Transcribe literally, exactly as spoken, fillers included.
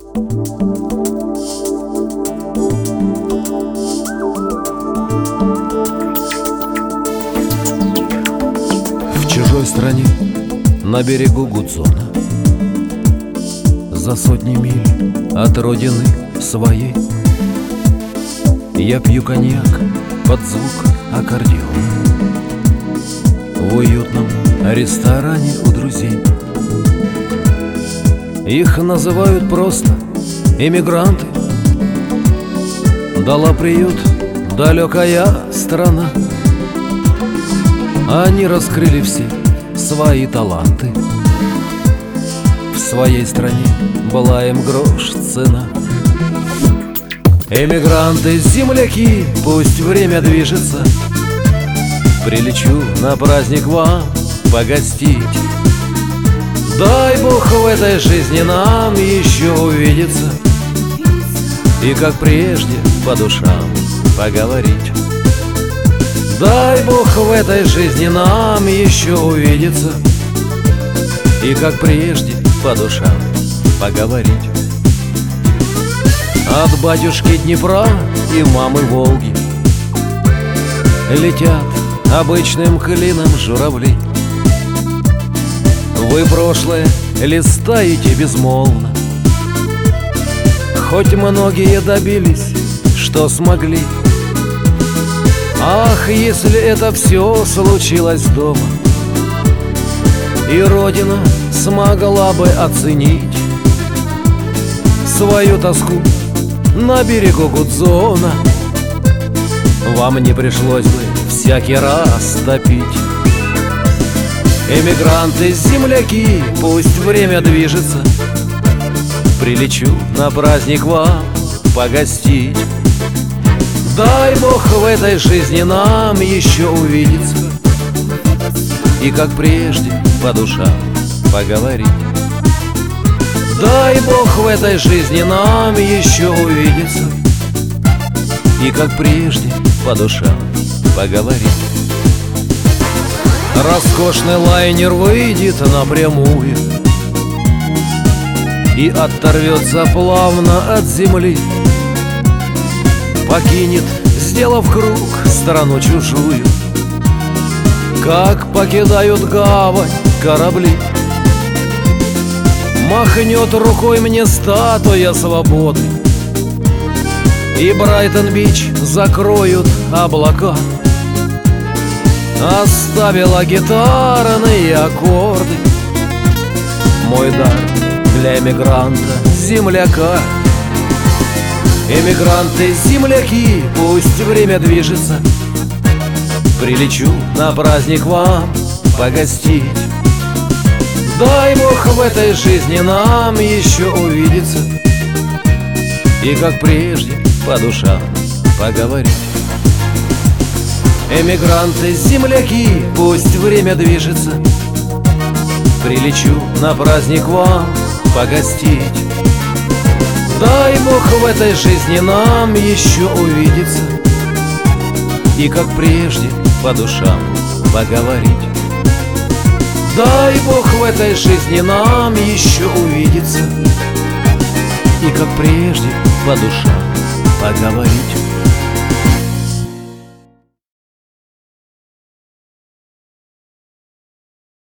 В чужой стране, на берегу Гудзона, за сотни миль от родины своей, я пью коньяк под звук аккордеона в уютном ресторане у друзей. Их называют просто иммигранты. Дала приют далекая страна. Они раскрыли все свои таланты. В своей стране была им грош цена. Эмигранты, земляки, пусть время движется, прилечу на праздник вам погостить. Дай Бог в этой жизни нам еще увидеться и, как прежде, по душам поговорить. Дай Бог в этой жизни нам еще увидеться и, как прежде, по душам поговорить. От батюшки Днепра и мамы Волги летят обычным клином журавли. Вы прошлое листаете безмолвно, хоть многие добились, что смогли. Ах, если это все случилось дома, и Родина смогла бы оценить свою тоску на берегу Гудзона, вам не пришлось бы всякий раз топить. Эмигранты, земляки, пусть время движется, прилечу на праздник вам погостить. Дай Бог в этой жизни нам еще увидеться и, как прежде, по душам поговорить. Дай Бог в этой жизни нам еще увидеться и, как прежде, по душам поговорить. Роскошный лайнер выйдет напрямую и оторвется плавно от земли, покинет, сделав круг, страну чужую, как покидают гавань корабли. Махнет рукой мне статуя свободы, и Брайтон-Бич закроют облака. Оставила гитарные аккорды, мой дар для эмигранта, земляка. Эмигранты, земляки, пусть время движется, прилечу на праздник вам погостить. Дай Бог в этой жизни нам еще увидеться и, как прежде, по душам поговорить. Эмигранты, земляки, пусть время движется, прилечу на праздник вам погостить. Дай Бог в этой жизни нам еще увидеться и, как прежде, по душам поговорить. Дай Бог в этой жизни нам еще увидеться и, как прежде, по душам поговорить.